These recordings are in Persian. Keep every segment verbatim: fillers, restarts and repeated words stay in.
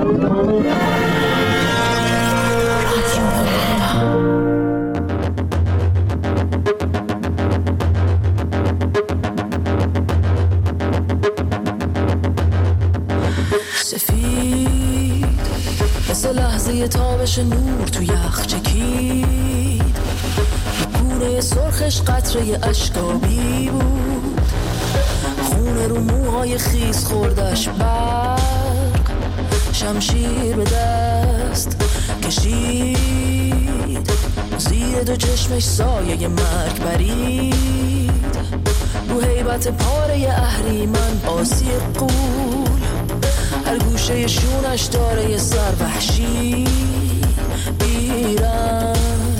سفید مثل لحظه تابش نور تو یخ چکید، گونه سرخش قطره اشکابی بود، خونه رو موهای خیس خوردش برق، شمشیر به دست کشید، زیر دو چشمش سایه مرگ برید، رو هیبت پاره اهریمن آسی قول، هر گوشه شونش داره یه سر وحشی بیرن.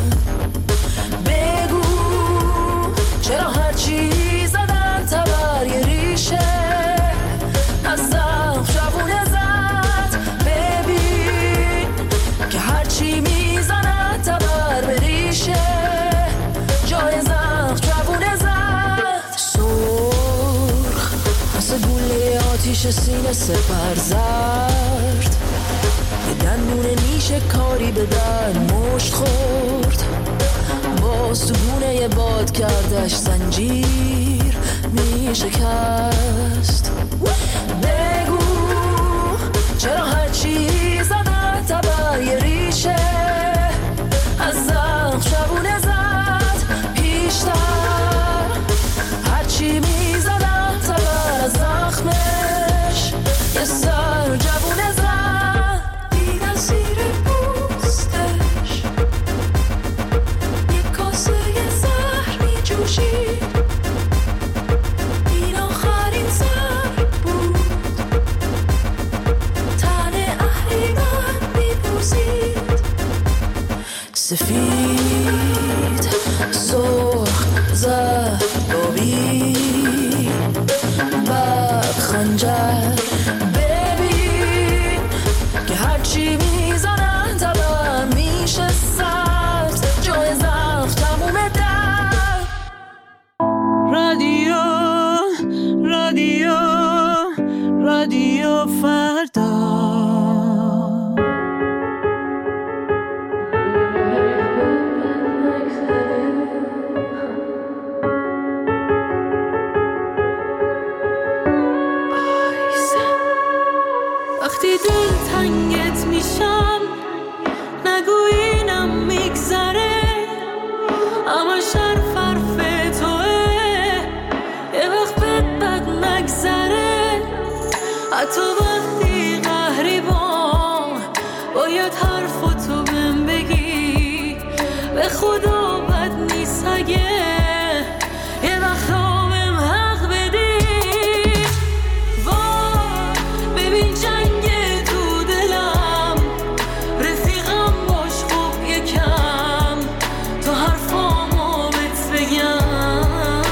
بگو چرا هرچی زدن تبر یه ریشه از زخم شبونه زد، ببین که هرچی میزنن تبر به ریشه جای زخم شبونه زد. سرخ مثل گوله آتیش سینه سپر زرد، یه دندون نیشه کاری به در مشت خورد، باز تو گونه یه باد کردش زنجیر می شکست. بگو چرا هرچی زدن تبر یه ریشه از زخم شبونه زد، پیشتر هرچی می زدن تبر از زخمش یه سر جوونه زد. دیدن زیر پوستش یه کاسه زهر می جوشید، این آخرین سر بود، تن اهریمن می بوزید. سفید سرخ زهر آبی بعد خنجر، ببین که هرچی میزنن تبر میشه سبز جای زخم تموم در. رادیو رادیو رادیو فردا وقتی دل تنگت میشم نگو اینم میگذره، اما شرف حرف توه یه وقت بد بد نگذره، حتی وقتی قهری بام باید حرفتو بهم بگی، به خدا بد نیست اگه یه وقت بهم حق بدی. وای ببین جنگ تو دلم، رفیقم باش خوب یکم تو حرفامو بهت بگم.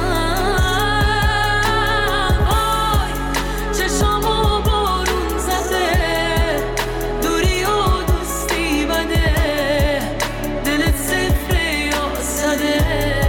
وای چشامو بارون زده، دوری و دوستی بده، دلت صفره یا صده.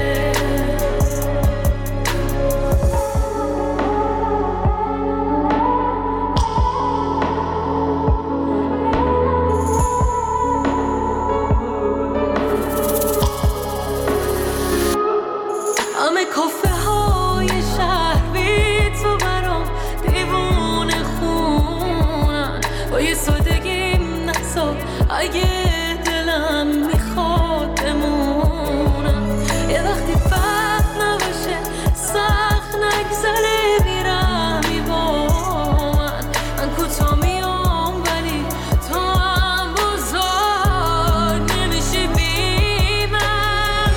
همه کافه های شهر بی تو برام دیوونه خونن، با یه سادگیم نسا اگه دلم میخواد بمونم، یه وقتی بد نباشه سخت نگذره بیرمی با من، من کوتا میام ولی تو هم بزرگ نمیشی بی من.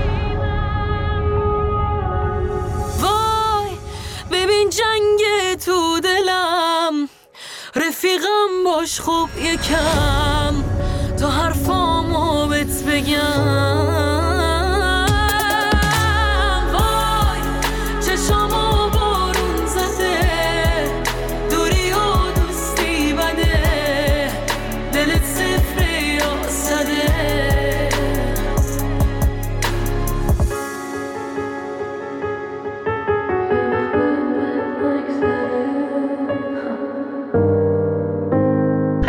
وای ببین جنگ تو دلم، رفیقم باش خوب یکم تو حرفامو بهت بگم. وای چشامو بارون زده، دوری و دوستی بده، دلت صفره یا صده.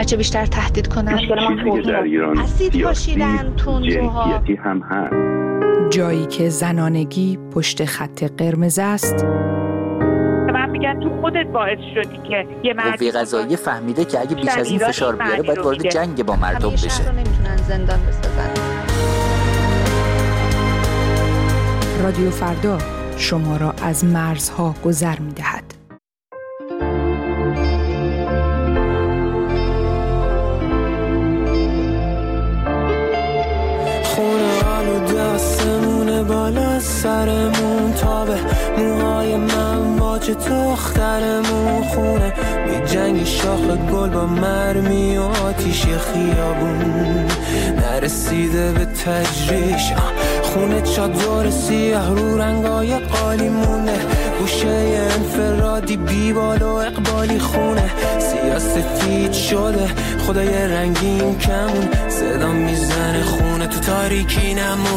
چه بیشتر تهدید کنن. چیزی که در ایران اسید پاشیدن، تندروها، جنسیتی هم هست. جایی که زنانگی پشت خط قرمز است. من میگم تو خودت باعث شدی که یه مرد قوه قضاییه فهمیده که اگه بیش از این فشار بیاره باید وارد جنگ با مردم بشه. شهر رو نمیتونن زندان بسازن. رادیو فردا شما را از مرزها گذر می‌دهد. خونه آلوده آسمونه بالا سرمون، تابه موهای من واج دخترمون، خونه می جنگی شاخ گل با مرمی و آتیش خیابون، نرسیده به تجریش، خونه چادر سیاه رو رنگای قالی مونه، گوشه انفرادی بیبال و اقبالی، خونه سیاه سفید شده خدای رنگین کمون، صدا میزنه خونه تو تاریکی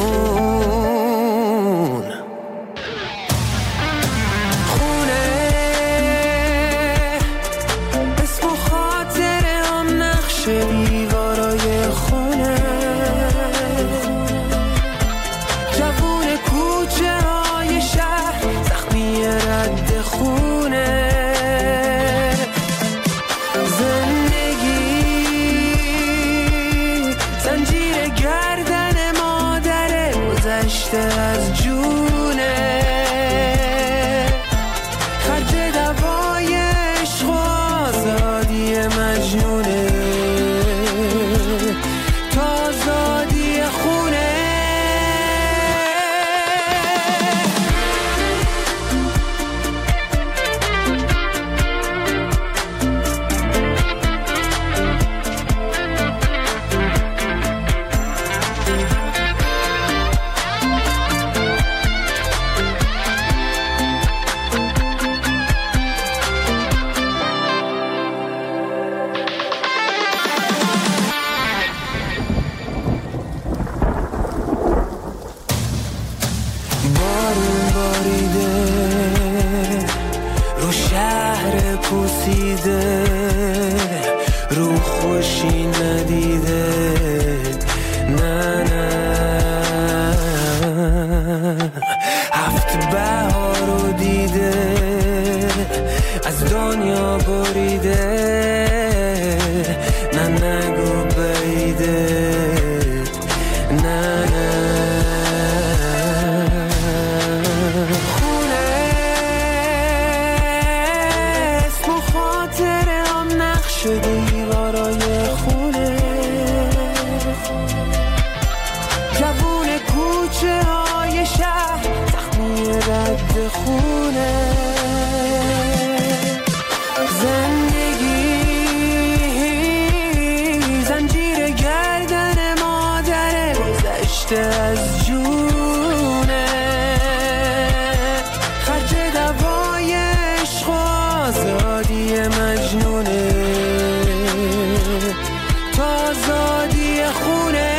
نمون، خونه اسم و خاطره هم نقش دیوارای خونه، جوون کوچه های شهر زخمی رد خونه، زندگی زنجیر گردن مادره گذشته از جونه، خرج دوای عشق و آزادی مجنونه، تا آزادی خونه. بارون باریده رو شهر پوسیده، رو خوشی ندیده، نه نه هفت بهار رو دیده، از دنیا بریده، نه نگو بیده، نه نه دیوارای خونه، جوون کوچه های شهر زخمی رد خونه، زندگی زنجیر گردن مادره گذشته از جونه، خرج دوای عشق و آزادی مجنونه، تا آزادی خونه.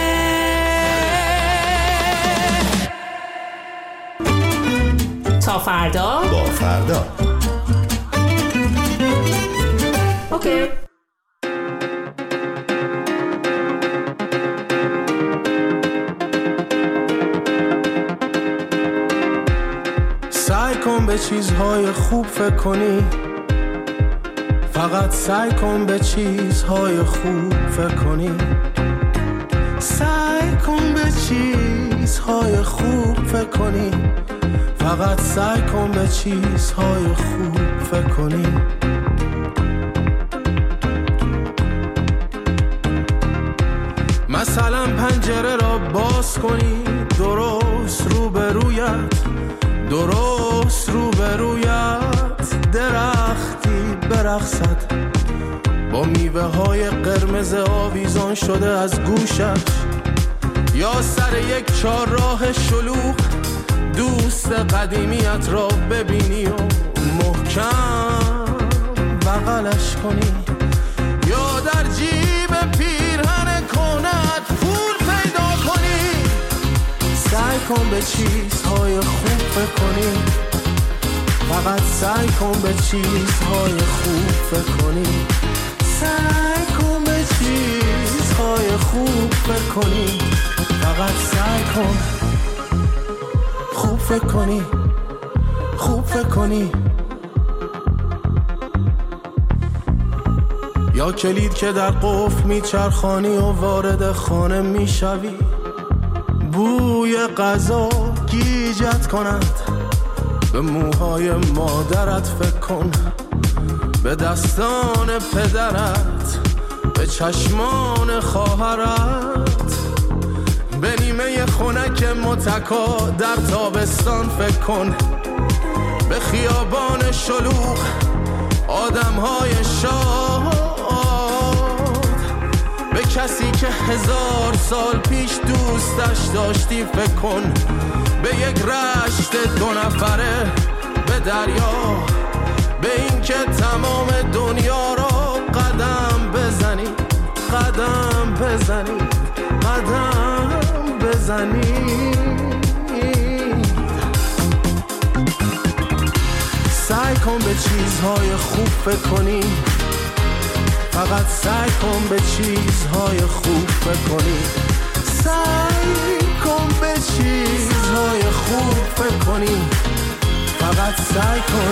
تا فردا با فردا. اوکی. سعی کن به چیزهای خوب فکر کنی، فقط سعی کن به چیزهای خوب فکر کنی، سعی کن به چیزهای خوب فکر کنی، فقط سعی کن به چیزهای خوب فکر کنی. مثلا پنجره را باز کنی، درست روبرویت، درست روبرویت درختی برقصد، با میوه های قرمز آویزان شده از گوشت، یا سر یک چهارراه شلوغ دوست قدیمیت را ببینی و محکم بغلش کنی، یا در جیب پیرهن کنت پول پیدا کنی. سعی کن به چیزهای خوب فکر کنی، فقط سعی کن به چیزهای خوب فکر کنی، سعی کن فکر کنی، فقط سعی کن خوب فکر کنی، خوب فکر کنی. یا کلید که در قفل میچرخانی و وارد خانه میشوی، بوی غذا گیجت کند، به موهای مادرت فکر کن، به دستان پدرت، به چشمان خواهرت، به نیمه خنک متکا در تابستان فکر کن، به خیابان شلوغ آدمهای شاد، به کسی که هزار سال پیش دوستش داشتی فکر کن، به یک رشت دو نفره، به دریا، به این که تمام دنیا را قدم بزنی، قدم بزنی، قدم بزنی. سعی کن به چیزهای خوب فکر کنی، فقط سعی کن به چیزهای خوب فکر کنی، سعی کن به چیزهای خوب فکر کنی، فقط سعی کن.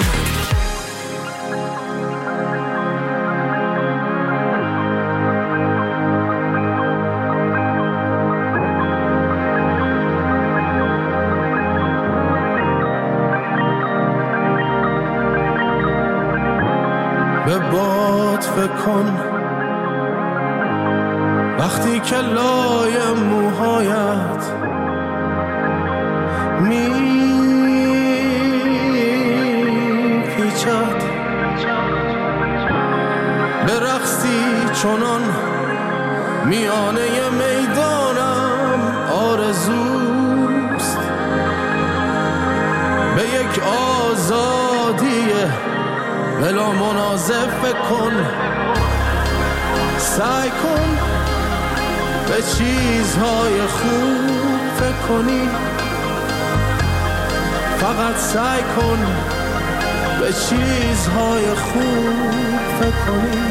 به باد فکر کن وقتی که لای موهایت می پیچد، به رقصی چنان میانه میدانم آرزوست، به یک آزادی بلا منازع فکر کن، سعی کن به چیزهای خوب فکر کنی، فقط سعی کن به چیزهای خوب فکر کنی.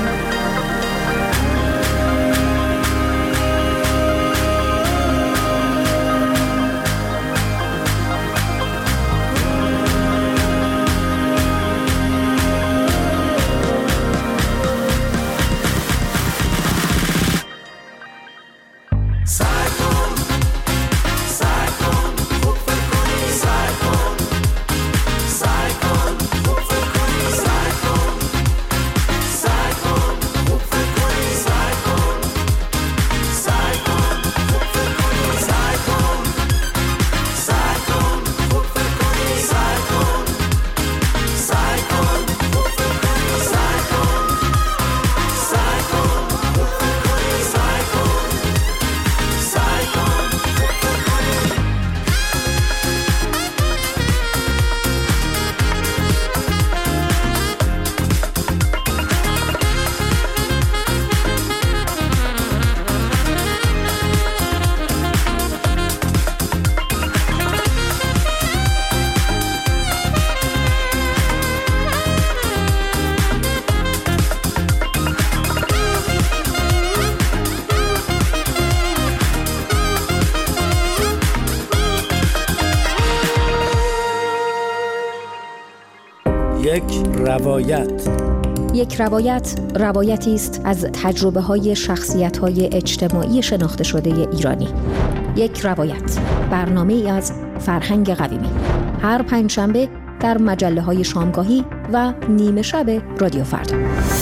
یک روایت. یک روایت روایتی است از تجربه‌های شخصیت‌های اجتماعی شناخته شده ایرانی. یک روایت، برنامه‌ای از فرهنگ قویمی، هر پنجشنبه در مجله‌های شامگاهی و نیمه شب رادیو فردا.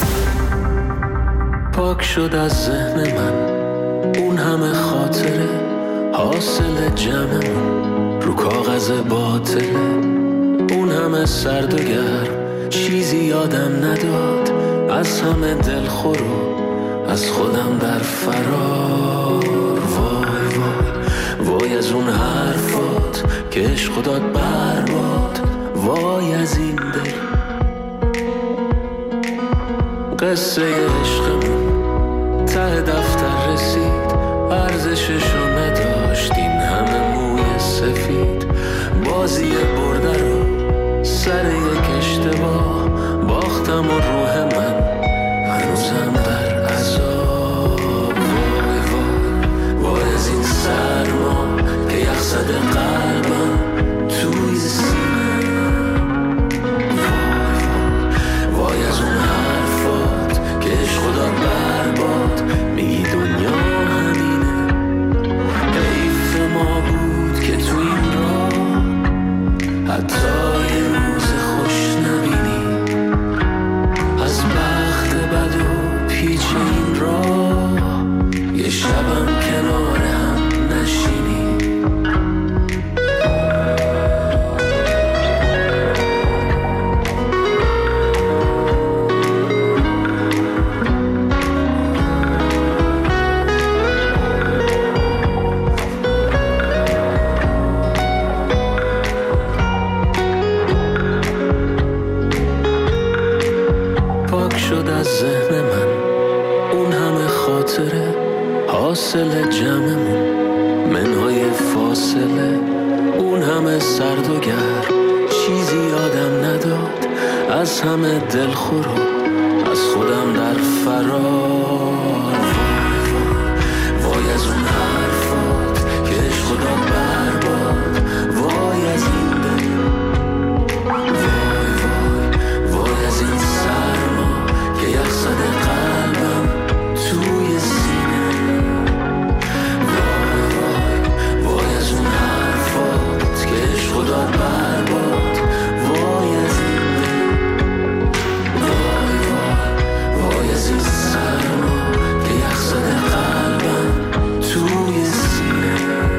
پاک شد از ذهن من اون همه خاطره، حاصل جمعمون رو کاغذ باطله، اون همه سرد و گرم چیزی یادم نداد، از همه دلخور و از خودم در فرار. وای وای وای از اون حرفات که عشق داد برباد، وای از این دل. قصه عشقمون ته دفتر رسید، ارزششو نداشت این همه موی سفید، بازی برده رو سر یک اشتباه باختم و روح من هنوزم در عذاب. وای وای خاطره حاصل جمعمون، منهای فاصله اون همه سرد و گرم، چیزی یادم نداد از همه دلخور و از خودم در فرار. وای از اون حرفات که عشق داد برباد، وای از این دل، وای وای وای از این سرما که یخ زده قلبم توی سینه. وای وای وای از اون حرفات که عشق داد برباد، وای از این دل، وای وای وای از این سرما که یخ زده قلبم توی سینه.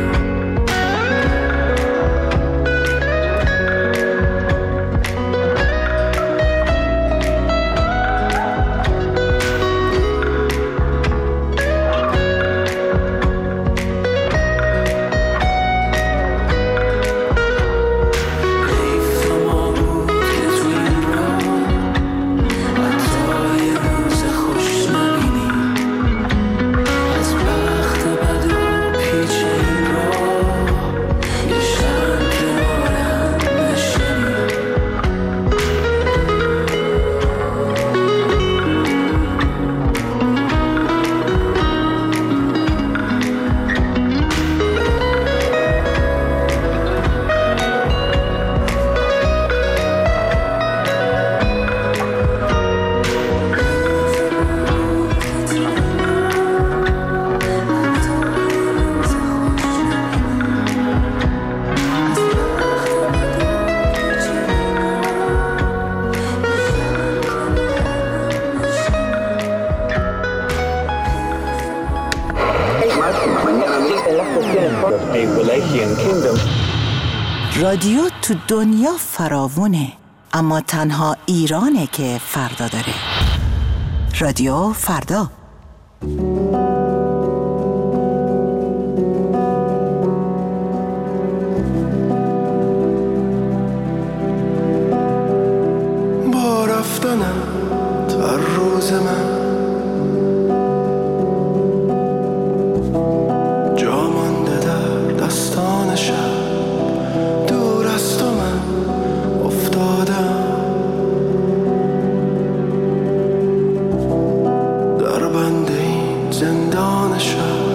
رادیو تو دنیا فراوونه، اما تنها ایرانه که فردا داره. رادیو فردا. با رفتنم تا روز من جا مانده در دستان شب، دور از تو من افتادم در بند این زندان شب.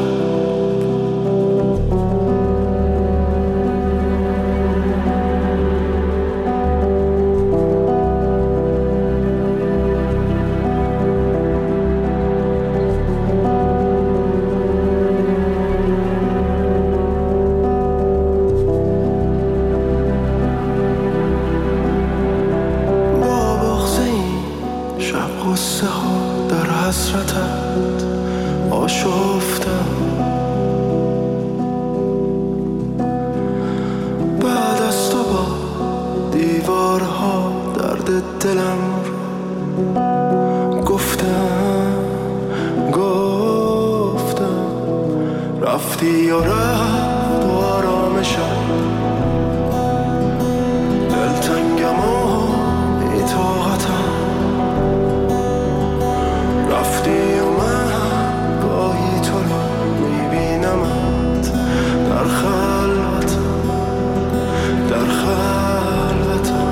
قصه ها در حسرتت آشفتم، بعد از تو با دیوارها درد دلم رو گفتم گفتم رفتی و رفت و آرامشم، دلتنگم و بی‌طاقتم، رفتی و من گاهی تو رو میبینمت در خلوتم، در خلوتم.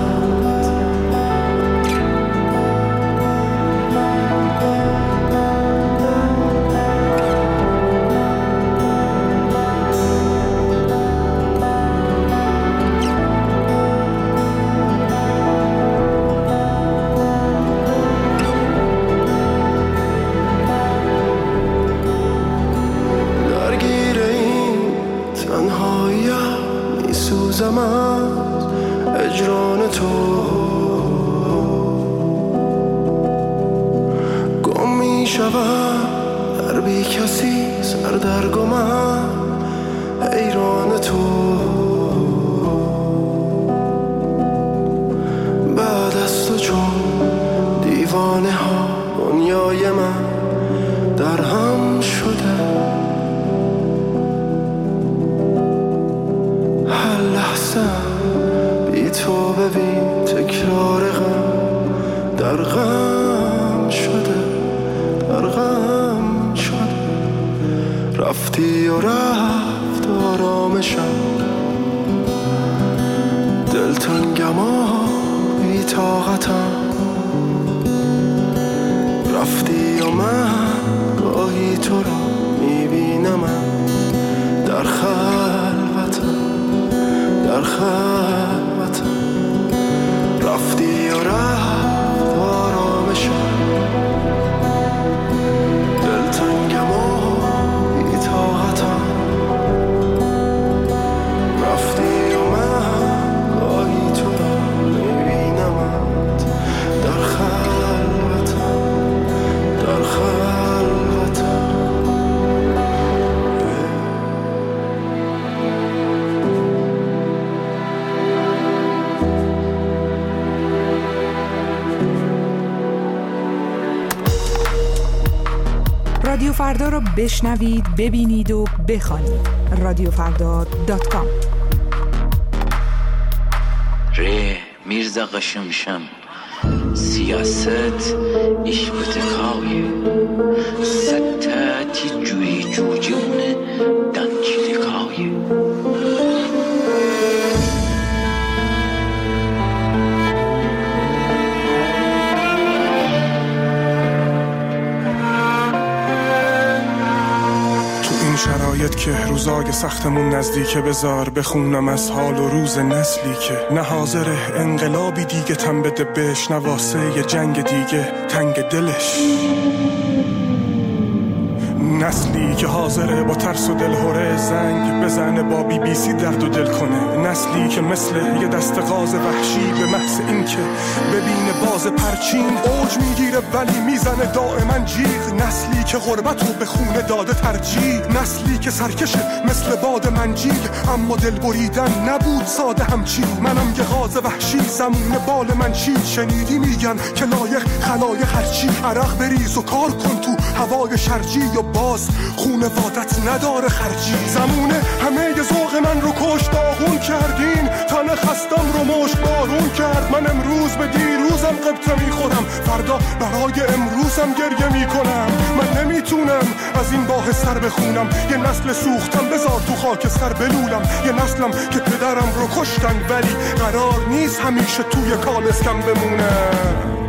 میسوزم از اجران تو، گم میشوم در بی کسی سردرگمم حیران تو. بعد از تو چون دیوانه ها دنیای من در هم شده، هر لحظه بی تو ببین تکرار غم در غم شده، در غم شده. رفتی و رفت آرامشم، دلتنگم و بی طاقتم. رفتی و من گاهی تو را میبینم در خلوتم، در خلوتم. رفتی و رفت آرامشم، دلتنگم و بی طاقتم. رفتی و من گاهی تو را میبینمت در خلوتم، در خلوتم. رادیو فردا رو بشنوید، ببینید و بخوانید. رادیو فردا دات کام. ره میرزا قشمشم سیاست ایش بتکاوی ستاتی جوی جوجونه دنچی دکاوی. شرایط که روزای سختمون نزدیکه، بذار بخونم از حال و روز نسلی که نه حاضره انقلابی دیگه تن بده بهش، نه واسه یه جنگ دیگه تنگ دلش. نسلی که حاضره با ترس و دلهوره زنگ بزنه، با بی بی سی درد و دل کنه. نسلی که مثل یه دست غاز وحشی به محض این که ببینه باز پرچین اوج میگیره ولی میزنه دائما جیغ. نسلی که غربت رو به خونه داده ترجیح، نسلی که سرکشه مثل باد منجیل، اما دل بریدن نبود ساده همچین. منم یه غاز وحشی زمون بال من چید، شنیدی میگن که لایق خلایق هرچی. عرق بریز و کار کن تو هوای شرجی و باز خونه وادت نداره خرجی. زمونه همه ی ذوق من رو کشت داغون کردین، تن خستم رو مشت بارون کرد. من امروز به دیروزم قبطه میخورم، فردا برای امروزم گریه میکنم. من نمیتونم از این باه سر بخونم، یه نسل سوختم بذار تو خاک سر بلولم. یه نسلم که پدرم رو کشتن ولی قرار نیست همیشه توی کالسکم بمونم.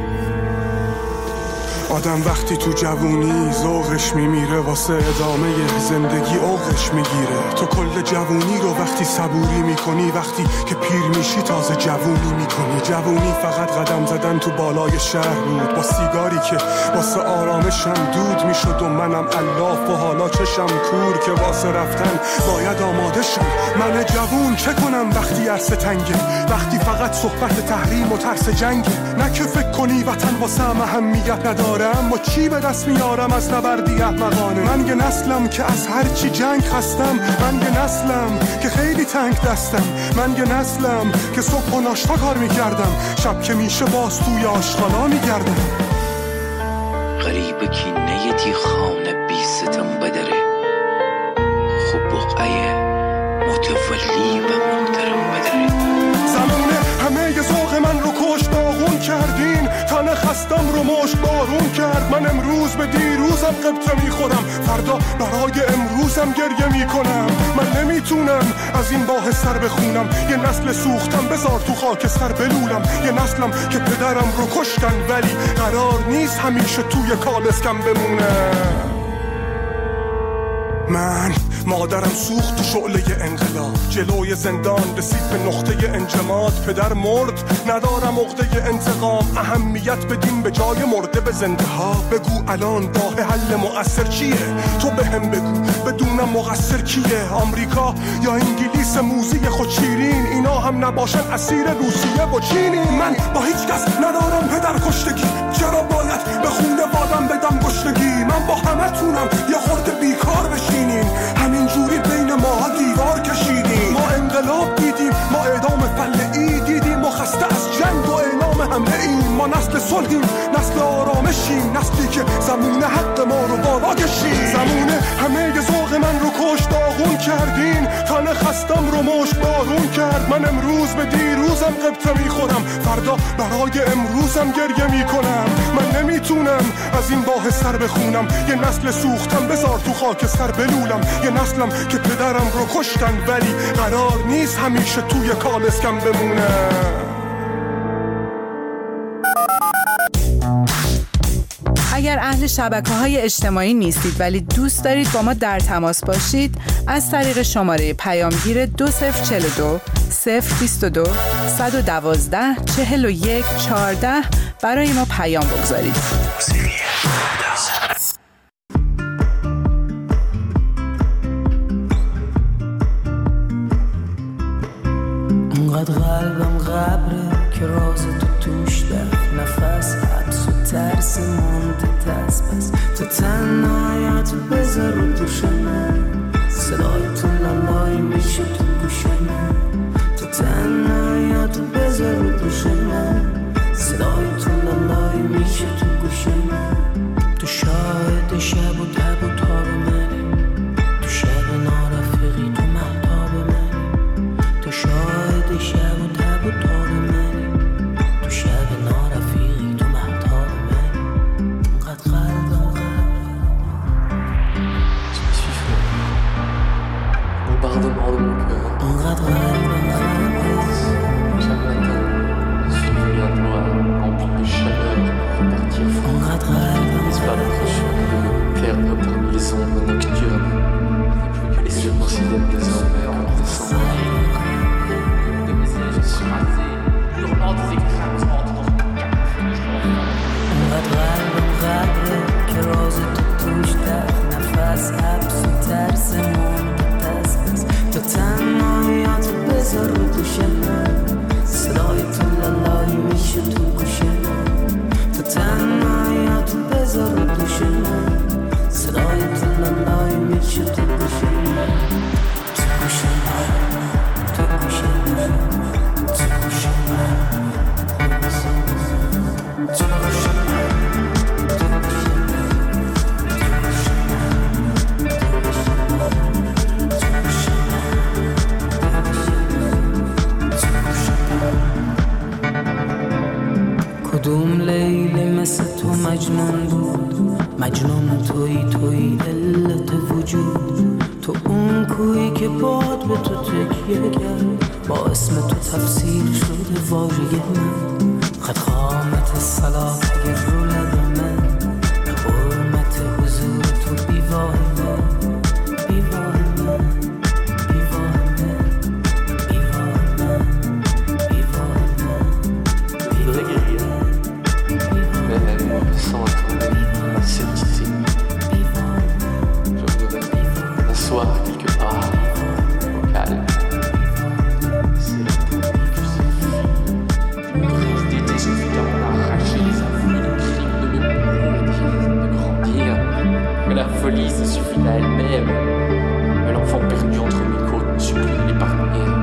آدم وقتی تو جوونی ذوقش میمیره، واسه ادامه زندگی اوقش میگیره. تو کل جوونی رو وقتی صبوری میکنی، وقتی که پیر میشی تازه جوونی میکنی. جوونی فقط قدم زدن تو بالای شهر بود، با سیگاری که واسه آرامشم دود میشد و منم الاف و حالا چشم کور که واسه رفتن باید آماده شم. من جوون چه کنم وقتی عرصه تنگه، وقتی فقط صحبت تحریم و ترس جنگه. نه که فکر کنی وطن واسه اهمیت نداره، اما چی به دست میارم از نبردی احمقانه. من یه نسلم که از هر چی جنگ خستم، من یه نسلم که خیلی تنگ دستم. من یه نسلم که صبح و ناشتا کار میکردم، شب که میشه باز توی آشغالا میگردم. غریبه کی نیتی خانه بی ستم بدره، خوب بقعه متولی و محترم بدره. زمونه همه ی ذوق من رو کشت داغون کردین، تن خستم رو مشت بارون کرد. من امروز به دیروزم قبطه میخورم، فردا برای امروزم گریه میکنم. من نمیتونم از این باه سر بخونم، یه نسل سوختم بذار تو خاک سر بلولم. یه نسلم که پدرم رو کشتن ولی قرار نیست همیشه توی کالسکم بمونم. من مادرم سوخت تو شعله انقلاب، جلوی زندان رسید به نقطه انجماد. پدر مرد ندارم عقده انتقام، اهمیت بدیم به جای مرده به زنده ها. بگو الان راه حل مؤثر چیه، تو بهم بگو بدونم مقصر کیه. آمریکا یا انگلیس موزی خود شیرین، اینا هم نباشن اسیر روسیه و چینی. من با هیچ کس ندارم پدر کشتگی، چرا باید به خونه وادم بدم گشتگی. من با همه تونم یه خورده بیکار بشینیم، همین جوری بین ما دیوار کشیدیم. ما انقلاب دیدیم، ما اعدام فلعی دیدیم، ما خسته از جنگ و اعلام حمله ایم. ما نسل صلحیم، نسل آرامشیم، نسلی که زمونه حق ما رو بالا کشیم. زمونه همه ی ذوق من رو کشت داغون کردین، تن خستم رو مشت بارون کرد. من امروز به دیروز بازم قبطه میخورم، فردا برای امروزم گریه میکنم. من نمیتونم از این باه سر بخونم، یه نسل سوختم بذار تو خاک سر بلولم. یه نسلم که پدرم رو کشتن ولی قرار نیست همیشه توی کالسکم بمونم. اگر اهل شبکه‌های اجتماعی نیستید ولی دوست دارید با ما در تماس باشید، از طریق شماره پیامگیر دو صفر چهل و دو صفر بیست و دو صد و دوازده چهل و یک چهارده برای ما پیام بگذارید. انقدر قلبم غبره که راز تو توش ده، نفس حبس و ترس مونده دست بس. تو تنهایت بذار رو دوش من، صدای تو لالای میشه تو گوش من. تو تنهایت بذار رو دوش من، صدای تو لالای میشه تو گوش من. تو شاهد شب و تب و تاب منی، تو شب نارفقی تو مهتاب منی. تو شاهد شب و تب و تاب منی، تو شب نارفقی تو مهتاب منی. انقدر قلبم Bombardement de mon cœur. انقدر قلبم Chaque matin, je suis venu à toi, rempli de chaleur, pour repartir fort. انقدر قلبم Disparaître cheveux, perdre parmi les ombres nocturnes. Et plus que les yeux considèrent désormais en descendant. De mes yeux, je suis rasé, hurlant des écrasantes dans une انقدر قلبم غبره که راز تو توش ده، نفس حبس و ترس مونده دست بس. تو تنهایت بذار رو دوش من، صدای تو لالایی میشه تو گوش من. تو تنهایت بذار رو دوش من، صدای تو لالایی میشه تو گوش من. تو گوش من، تو گوش من، تو گوش من، تو گوش من. کدوم لیلی مثل تو مجنون بود، مجنون توی توی علت وجود. تو اون کویی که باد به تو تکیه کرد، با اسم تو تفسیر شده واژه من. خد خامت سلاطه رو لب من، به حرمت حضور تو بیواه من، بیواه من، بیواه من، بیواه من، بیواه من. Je voudrais guérir, mais sans attendre la certitude. Je voudrais m'asseoir quelque part, au calme. C'est la pluie que suffit. Une crise d'été suffit à en arracher les afflux de crimes de mémoire et de grandir. Mais la folie se suffit à elle-même. Mais l'enfant perdu entre mes côtes me supplie d'épargner.